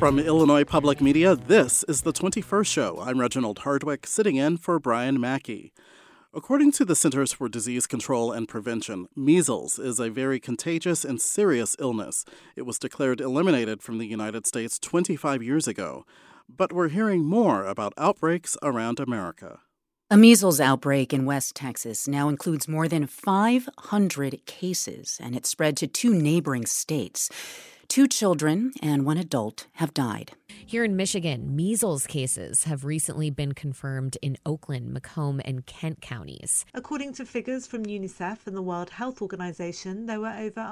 From Illinois Public Media, this is the 21st Show. I'm Reginald Hardwick, sitting in for Brian Mackey. According to the Centers for Disease Control and Prevention, measles is a very contagious and serious illness. It was declared eliminated from the United States 25 years ago. But we're hearing more about outbreaks around America. A measles outbreak in West Texas now includes more than 500 cases, and it's spread to 2 neighboring states. 2 children and 1 adult have died. Here in Michigan, measles cases have recently been confirmed in Oakland, Macomb, and Kent counties. According to figures from UNICEF and the World Health Organization, there were over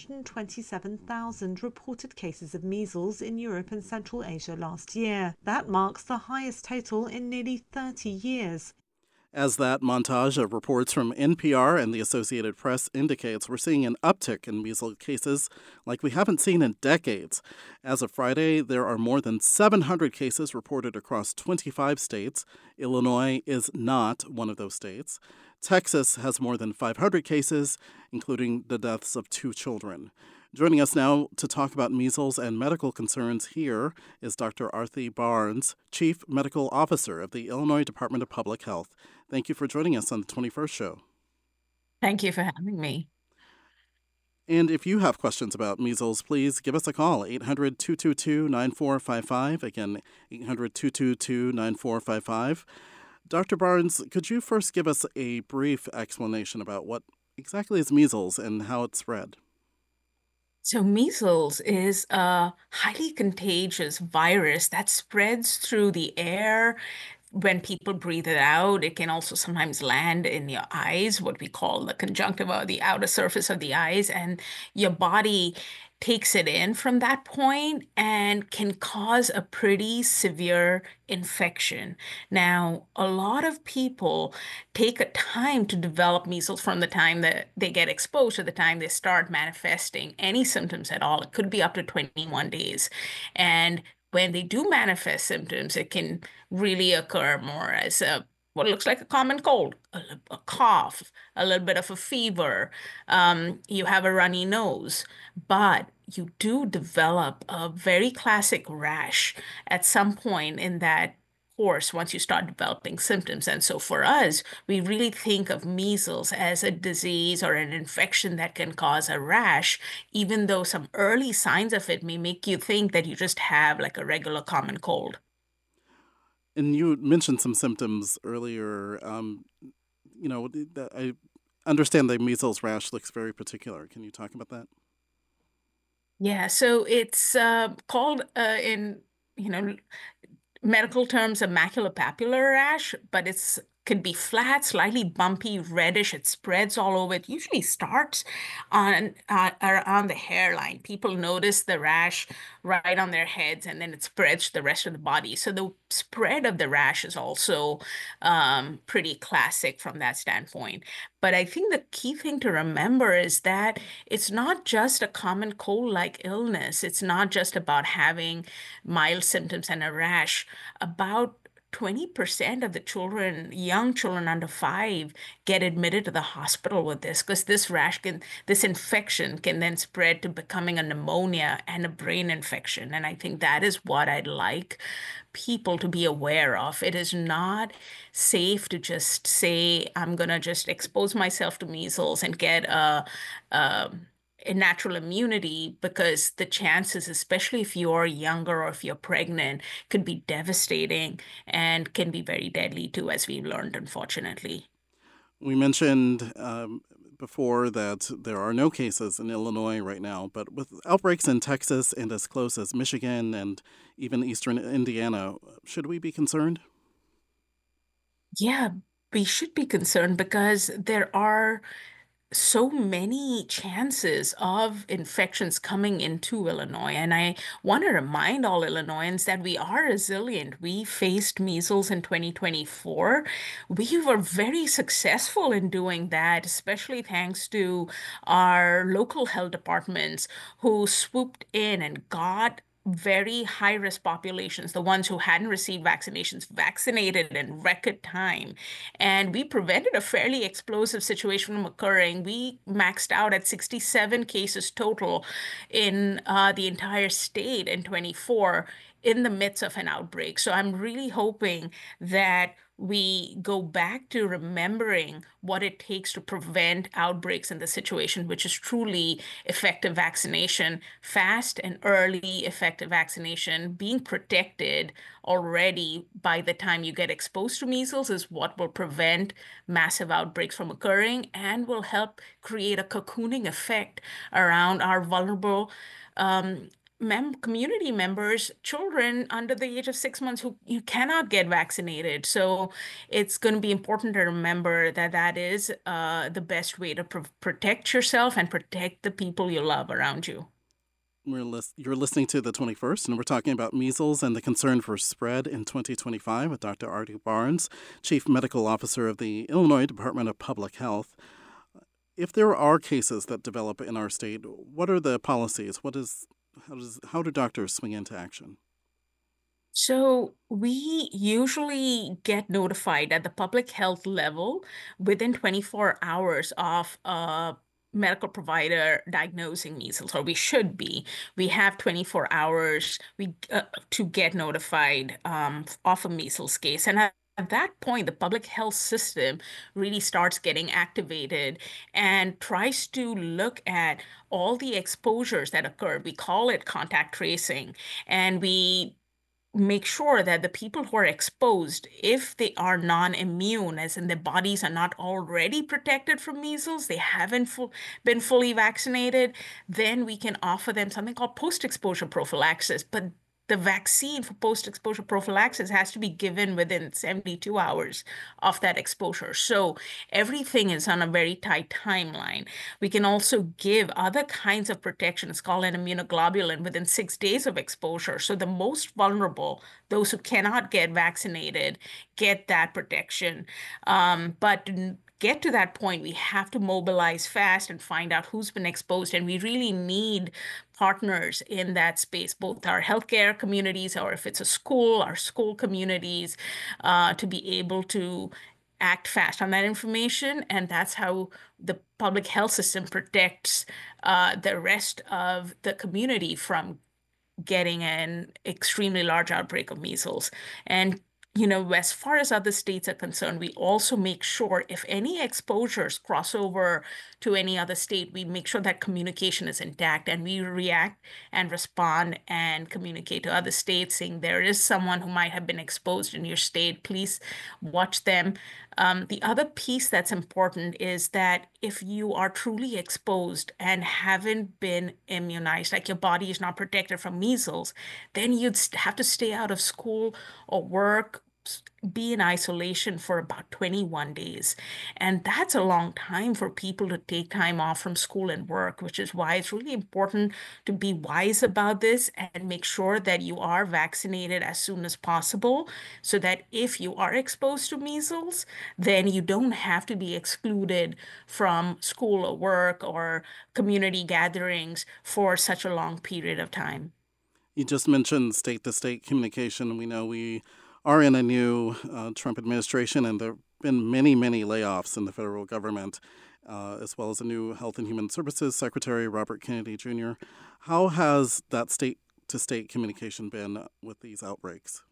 127,000 reported cases of measles in Europe and Central Asia last year. That marks the highest total in nearly 30 years. As that montage of reports from NPR and the Associated Press indicates, we're seeing an uptick in measles cases like we haven't seen in decades. As of Friday, there are more than 700 cases reported across 25 states. Illinois is not one of those states. Texas has more than 500 cases, including the deaths of 2 children. Joining us now to talk about measles and medical concerns here is Dr. Arthi Barnes, Chief Medical Officer of the Illinois Department of Public Health. Thank you for joining us on the 21st Show. Thank you for having me. And if you have questions about measles, please give us a call, 800-222-9455. Again, 800-222-9455. Dr. Barnes, could you first give us a brief explanation about what exactly is measles and how it's spread? So measles is a highly contagious virus that spreads through the air. When people breathe it out, it can also sometimes land in your eyes, what we call the conjunctiva, the outer surface of the eyes, and your body takes it in from that point and can cause a pretty severe infection. Now, a lot of people take a time to develop measles from the time that they get exposed to the time they start manifesting any symptoms at all. It could be up to 21 days. And when they do manifest symptoms, it can really occur more as what looks like a common cold, a cough, a little bit of a fever. You have a runny nose, but you do develop a very classic rash at some point in that course once you start developing symptoms. And so for us, we really think of measles as a disease or an infection that can cause a rash, even though some early signs of it may make you think that you just have like a regular common cold. And you mentioned some symptoms earlier. I understand the measles rash looks very particular. Can you talk about that? Yeah, so it's called in medical terms a maculopapular rash, but it's can be flat, slightly bumpy, reddish. It spreads all over. It usually starts on around the hairline. People notice the rash right on their heads, and then it spreads to the rest of the body. So the spread of the rash is also pretty classic from that standpoint. But I think the key thing to remember is that it's not just a common cold-like illness. It's not just about having mild symptoms and a rash. About 20% of the children, young children under 5, get admitted to the hospital with this because this infection can then spread to becoming a pneumonia and a brain infection. And I think that is what I'd like people to be aware of. It is not safe to just say, I'm going to just expose myself to measles and get a natural immunity, because the chances, especially if you're younger or if you're pregnant, could be devastating and can be very deadly too, as we've learned, unfortunately. We mentioned before that there are no cases in Illinois right now, but with outbreaks in Texas and as close as Michigan and even eastern Indiana, should we be concerned? Yeah, we should be concerned because there are so many chances of infections coming into Illinois. And I want to remind all Illinoisans that we are resilient. We faced measles in 2024. We were very successful in doing that, especially thanks to our local health departments who swooped in and got very high risk populations, the ones who hadn't received vaccinations, vaccinated in record time. And we prevented a fairly explosive situation from occurring. We maxed out at 67 cases total in the entire state in 24 in the midst of an outbreak. So I'm really hoping that we go back to remembering what it takes to prevent outbreaks in the situation, which is truly effective vaccination, fast and early effective vaccination, being protected already by the time you get exposed to measles is what will prevent massive outbreaks from occurring and will help create a cocooning effect around our vulnerable community members, children under the age of 6 months who you cannot get vaccinated. So it's going to be important to remember that that is the best way to protect yourself and protect the people you love around you. You're listening to The 21st, and we're talking about measles and the concern for spread in 2025 with Dr. Artie Barnes, Chief Medical Officer of the Illinois Department of Public Health. If there are cases that develop in our state, what are the policies? How do doctors swing into action? So we usually get notified at the public health level within 24 hours of a medical provider diagnosing measles, or we should be. We have 24 hours to get notified of a measles case. And at that point, the public health system really starts getting activated and tries to look at all the exposures that occur. We call it contact tracing, and we make sure that the people who are exposed, if they are non-immune, as in their bodies are not already protected from measles, they haven't been fully vaccinated, then we can offer them something called post-exposure prophylaxis. But the vaccine for post-exposure prophylaxis has to be given within 72 hours of that exposure. So everything is on a very tight timeline. We can also give other kinds of protection. It's called an immunoglobulin within 6 days of exposure. So the most vulnerable, those who cannot get vaccinated, get that protection. But get to that point, we have to mobilize fast and find out who's been exposed. And we really need partners in that space, both our healthcare communities, or if it's a school, our school communities, to be able to act fast on that information. And that's how the public health system protects the rest of the community from getting an extremely large outbreak of measles. And as far as other states are concerned, we also make sure if any exposures cross over to any other state, we make sure that communication is intact and we react and respond and communicate to other states saying there is someone who might have been exposed in your state. Please watch them. The other piece that's important is that if you are truly exposed and haven't been immunized, like your body is not protected from measles, then you'd have to stay out of school or work, be in isolation for about 21 days. And that's a long time for people to take time off from school and work, which is why it's really important to be wise about this and make sure that you are vaccinated as soon as possible so that if you are exposed to measles, then you don't have to be excluded from school or work or community gatherings for such a long period of time. You just mentioned state-to-state communication. We know we are in a new Trump administration, and there have been many, many layoffs in the federal government, as well as a new Health and Human Services Secretary, Robert Kennedy Jr. How has that state-to-state communication been with these outbreaks?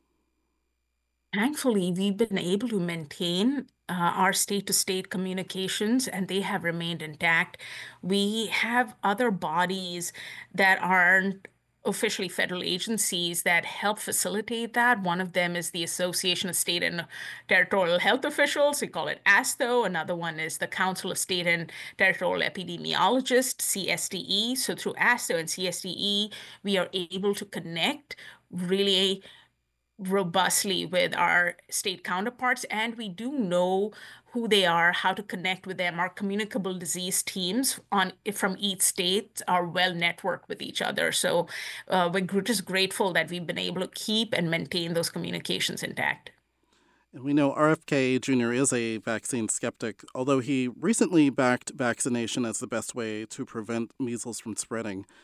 Thankfully, we've been able to maintain our state-to-state communications, and they have remained intact. We have other bodies that aren't officially federal agencies that help facilitate that. One of them is the Association of State and Territorial Health Officials. We call it ASTHO. Another one is the Council of State and Territorial Epidemiologists, CSTE. So through ASTHO and CSTE, we are able to connect really robustly with our state counterparts, and we do know who they are, how to connect with them. Our communicable disease teams from each state are well networked with each other. So we're just grateful that we've been able to keep and maintain those communications intact. And we know RFK Jr. is a vaccine skeptic, although he recently backed vaccination as the best way to prevent measles from spreading.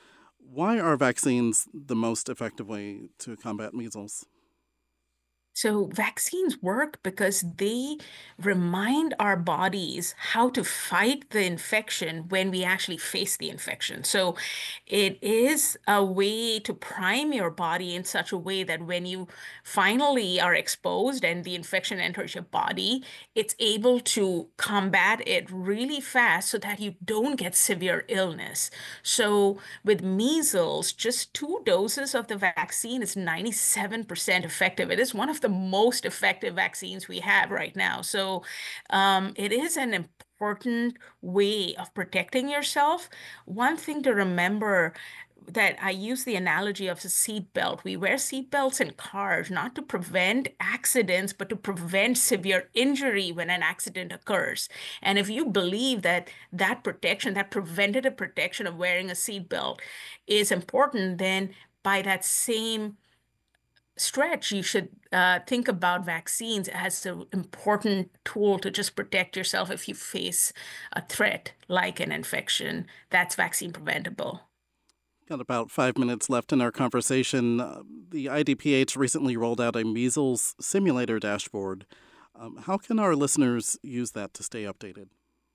Why are vaccines the most effective way to combat measles? So, vaccines work because they remind our bodies how to fight the infection when we actually face the infection. So, it is a way to prime your body in such a way that when you finally are exposed and the infection enters your body, it's able to combat it really fast so that you don't get severe illness. So, with measles, just 2 doses of the vaccine is 97% effective. It is one of the most effective vaccines we have right now. So it is an important way of protecting yourself. One thing to remember that I use the analogy of a seat belt. We wear seat belts in cars not to prevent accidents, but to prevent severe injury when an accident occurs. And if you believe that that protection, that preventative protection of wearing a seat belt is important, then by that same stretch, you should think about vaccines as an important tool to just protect yourself if you face a threat like an infection that's vaccine preventable. Got about 5 minutes left in our conversation. The IDPH recently rolled out a measles simulator dashboard. How can our listeners use that to stay updated?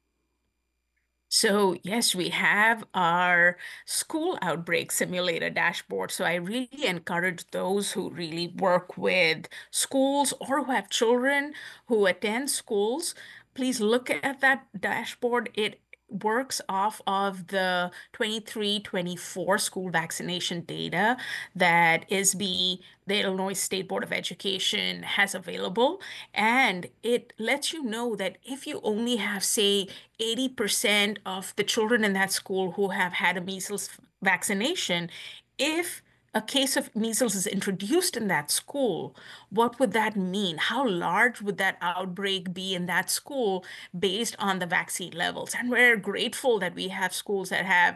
So, yes, we have our school outbreak simulator dashboard. So, I really encourage those who really work with schools or who have children who attend schools. Please look at that dashboard. It works off of the 23-24 school vaccination data that the Illinois State Board of Education has available. And it lets you know that if you only have, say, 80% of the children in that school who have had a measles vaccination, if a case of measles is introduced in that school, what would that mean? How large would that outbreak be in that school based on the vaccine levels? And we're grateful that we have schools that have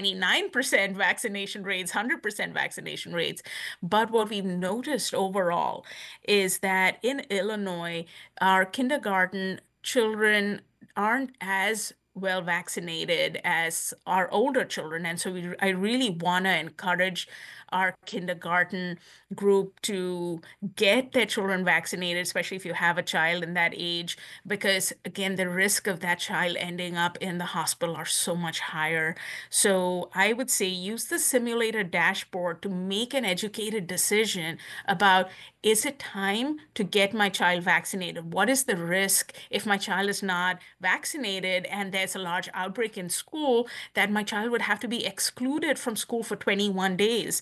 99% vaccination rates, 100% vaccination rates. But what we've noticed overall is that in Illinois, our kindergarten children aren't as well vaccinated as our older children. And so I really want to encourage our kindergarten group to get their children vaccinated, especially if you have a child in that age, because again, the risk of that child ending up in the hospital are so much higher. So I would say use the simulator dashboard to make an educated decision about, is it time to get my child vaccinated? What is the risk if my child is not vaccinated and there's a large outbreak in school that my child would have to be excluded from school for 21 days?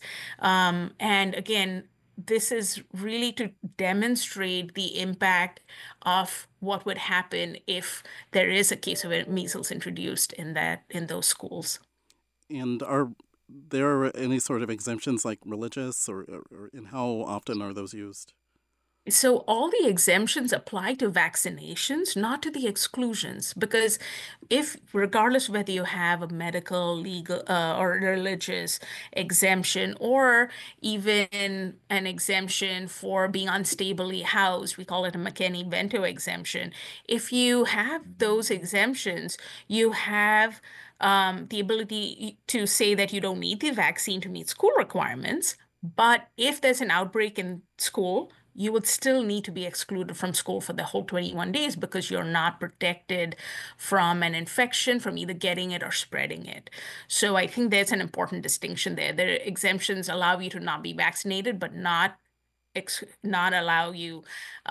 And again, this is really to demonstrate the impact of what would happen if there is a case of measles introduced in those schools. And are there any sort of exemptions like religious and how often are those used? So all the exemptions apply to vaccinations, not to the exclusions, because if, regardless of whether you have a medical, legal, or religious exemption, or even an exemption for being unstably housed, we call it a McKinney-Vento exemption. If you have those exemptions, you have the ability to say that you don't need the vaccine to meet school requirements. But if there's an outbreak in school, you would still need to be excluded from school for the whole 21 days because you're not protected from an infection, from either getting it or spreading it. So I think there's an important distinction there. The exemptions allow you to not be vaccinated, but not allow you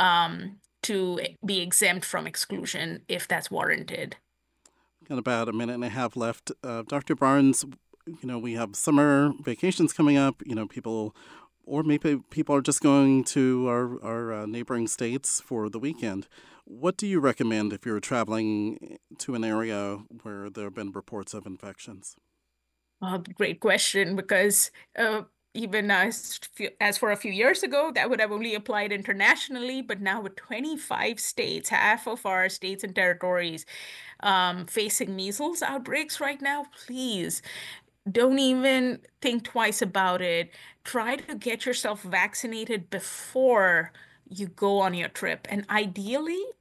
to be exempt from exclusion if that's warranted. Got about a minute and a half left. Dr. Barnes, we have summer vacations coming up. Or maybe people are just going to our neighboring states for the weekend. What do you recommend if you're traveling to an area where there have been reports of infections? Great question, because even as for a few years ago, that would have only applied internationally, but now with 25 states, half of our states and territories facing measles outbreaks right now, please don't even think twice about it. Try to get yourself vaccinated before you go on your trip. And ideally,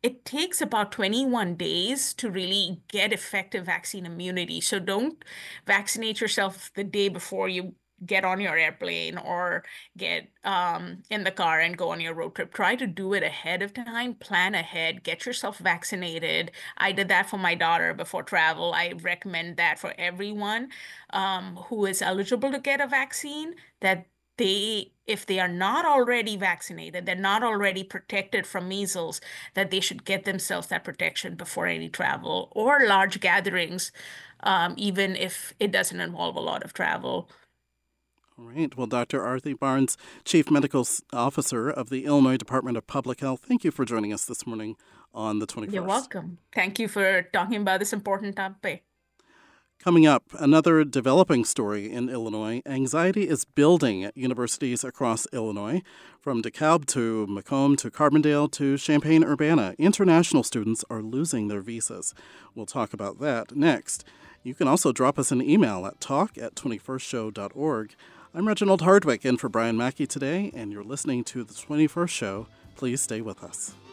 it takes about 21 days to really get effective vaccine immunity. So don't vaccinate yourself the day before you get on your airplane or get in the car and go on your road trip. Try to do it ahead of time, plan ahead, get yourself vaccinated. I did that for my daughter before travel. I recommend that for everyone who is eligible to get a vaccine, that if they are not already vaccinated, they're not already protected from measles, that they should get themselves that protection before any travel or large gatherings, even if it doesn't involve a lot of travel. All right. Well, Dr. Aarti Barnes, Chief Medical Officer of the Illinois Department of Public Health, thank you for joining us this morning on the 21st. You're welcome. Thank you for talking about this important topic. Coming up, another developing story in Illinois. Anxiety is building at universities across Illinois. From DeKalb to Macomb to Carbondale to Champaign-Urbana, international students are losing their visas. We'll talk about that next. You can also drop us an email at talk@21stshow.org. I'm Reginald Hardwick in for Brian Mackey today, and you're listening to The 21st Show. Please stay with us.